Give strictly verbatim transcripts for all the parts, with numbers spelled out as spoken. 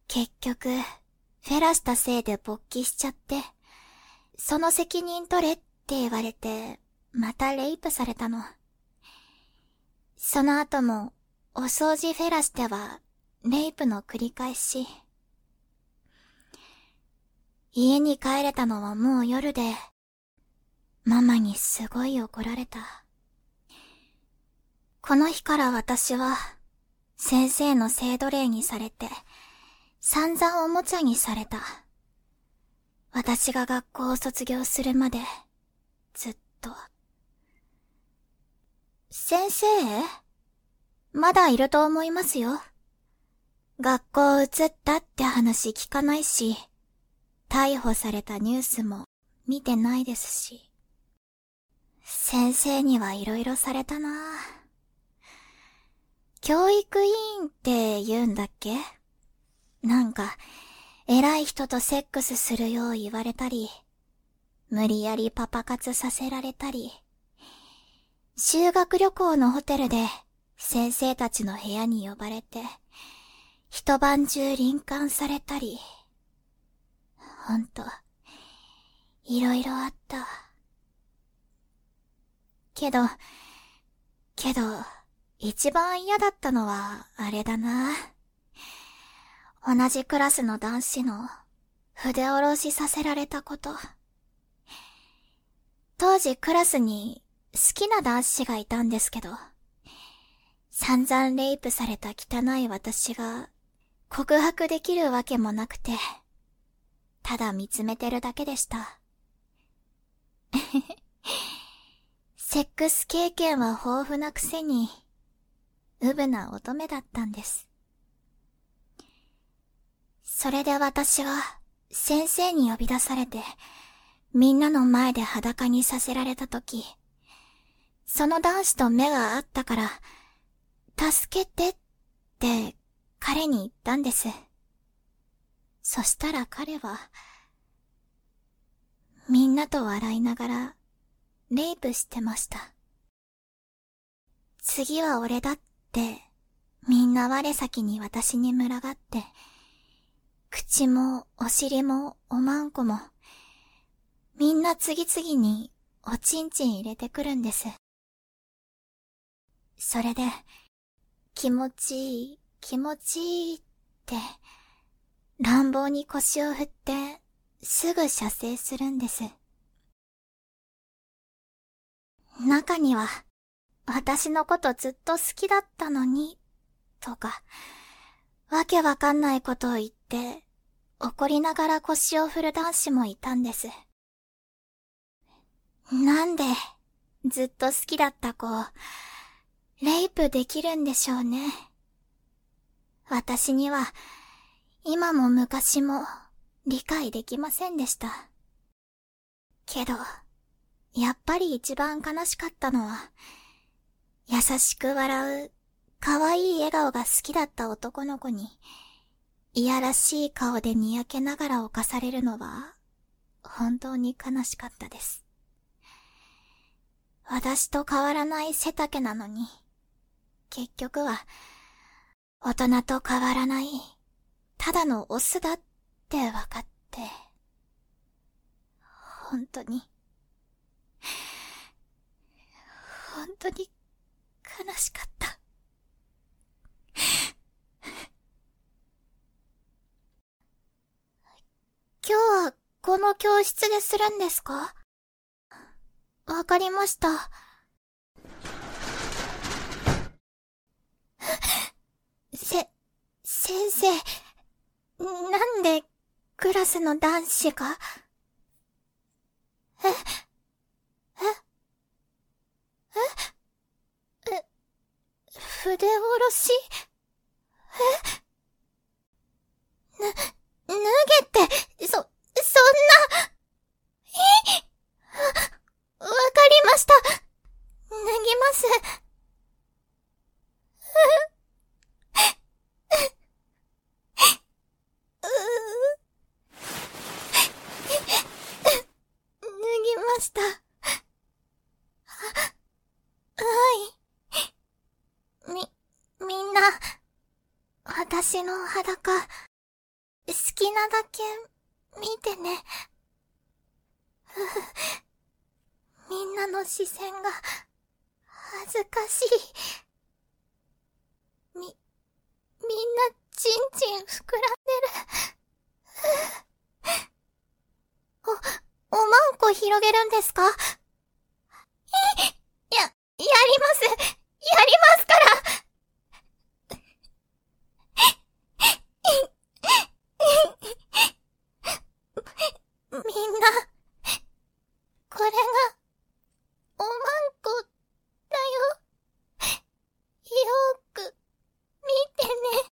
結局、フェラしたせいで勃起しちゃって、その責任取れって言われて、またレイプされたの。その後も、お掃除フェラしては、レイプの繰り返し。家に帰れたのはもう夜で、ママにすごい怒られた。この日から私は、先生の性奴隷にされて、散々おもちゃにされた。私が学校を卒業するまで、ずっと。先生？まだいると思いますよ。学校移ったって話聞かないし、逮捕されたニュースも見てないですし。先生にはいろいろされたな。教育委員って言うんだっけ？なんか、偉い人とセックスするよう言われたり、無理やりパパ活させられたり、修学旅行のホテルで先生たちの部屋に呼ばれて、一晩中臨間されたり、ほんと、いろいろあった。けど、けど、一番嫌だったのはあれだな。同じクラスの男子の筆下ろしさせられたこと。当時クラスに好きな男子がいたんですけど、散々レイプされた汚い私が告白できるわけもなくて、ただ見つめてるだけでした。セックス経験は豊富なくせに、うぶな乙女だったんです。それで私は先生に呼び出されて、みんなの前で裸にさせられたとき、その男子と目が合ったから、助けてって彼に言ったんです。そしたら彼は、みんなと笑いながら、レイプしてました。次は俺だって、みんな我先に私に群がって、口もお尻もおまんこも、みんな次々におちんちん入れてくるんです。それで、気持ちいい、気持ちいいって、乱暴に腰を振って、すぐ射精するんです。中には、私のことずっと好きだったのに、とか、わけわかんないことを言って、怒りながら腰を振る男子もいたんです。なんで、ずっと好きだった子を、レイプできるんでしょうね。私には、今も昔も、理解できませんでした。けど、やっぱり一番悲しかったのは、優しく笑う、可愛い笑顔が好きだった男の子に、いやらしい顔でにやけながら犯されるのは、本当に悲しかったです。私と変わらない背丈なのに、結局は、大人と変わらない、ただのオスだって分かって、本当に、本当に悲しかった。今日はこの教室でするんですか？わかりました。せ、先生、なんでクラスの男子が？え、え、え、え、筆下ろし？え、ぬ、脱げて、そ、そんな、わかりました。脱ぎます。脱ぎました。はい。み、みんな、私の裸、 好きなだけ見てね。ふふ。みんなの視線が恥ずかしい。み、みんなちんちん膨らんでる。お、おまんこ広げるんですか？や、やります。やりますから。みんな、これが、おまんこ、だよ。よーく、見てね。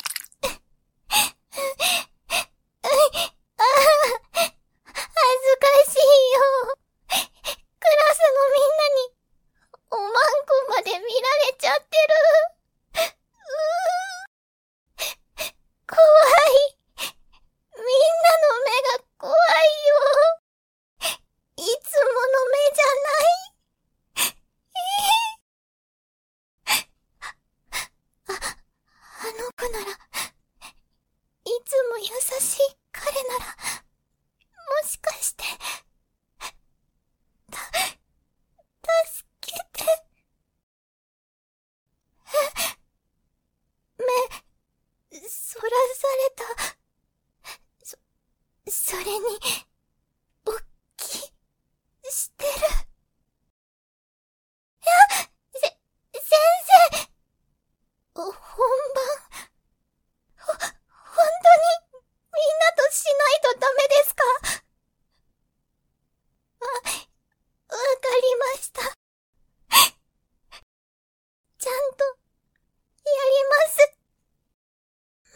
ああ、恥ずかしいよ。クラスのみんなに、おまんこまで見られちゃってる。うー。怖い。みんなの目が怖いよ。いつもの目じゃない。あ、あの子なら、いつも優しい彼なら、もしかして、た、助けて。目、そらされた。そ、それに、おっき、してる。いや、せ、先生。お、本番。ほ、本当に、みんなとしないとダメですか？あ、わかりました。ちゃんと、やります。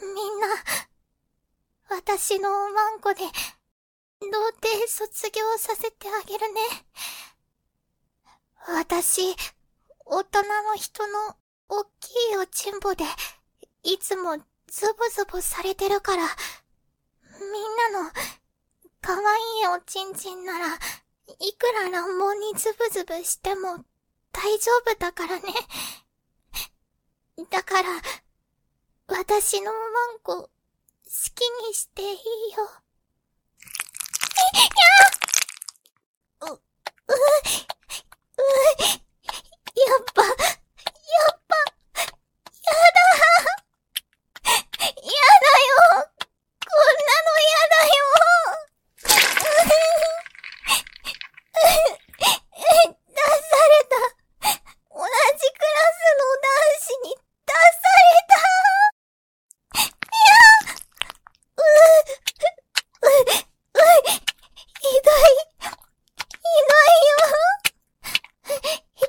みんな、私のおまんこで、童貞卒業させてあげるね。私、大人の人のおっきいおちんぼで、いつもズボズボされてるから、みんなの、かわいいおちんちんなら、いくら乱暴にズブズブしても大丈夫だからね。だから、私のおまんこ、好きにしていいよ。え、やーう、う、う、やっぱ、やっぱ、やだやだよこんなのやだよ出された同じクラスの男子に出されたいやううううひどいひどいよひ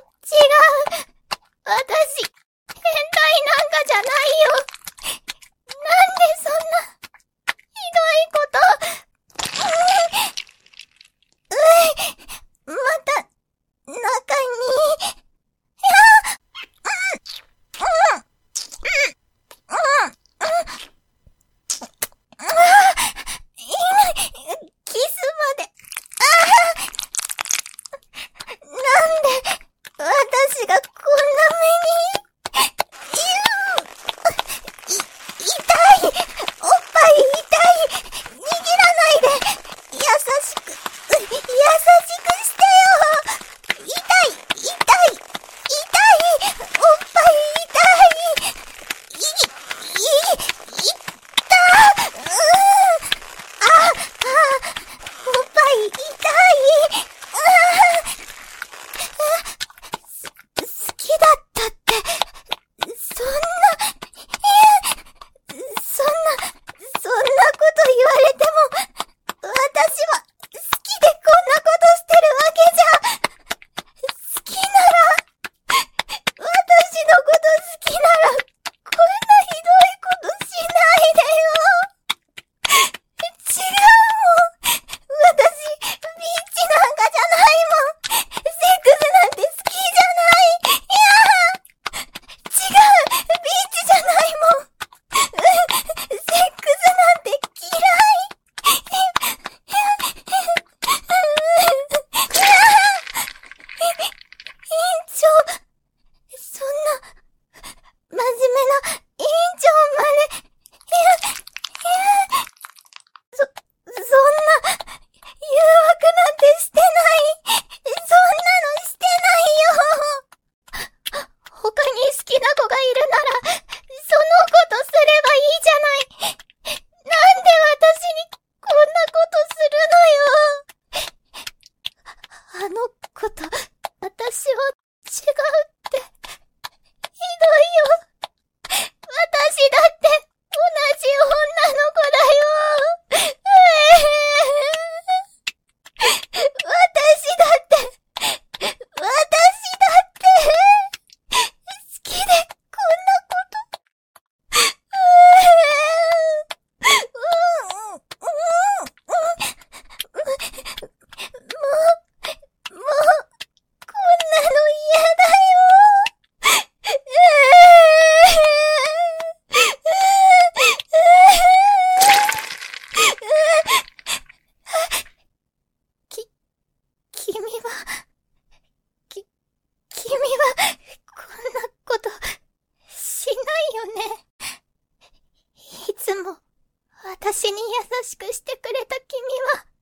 私に優しくしてくれた君は、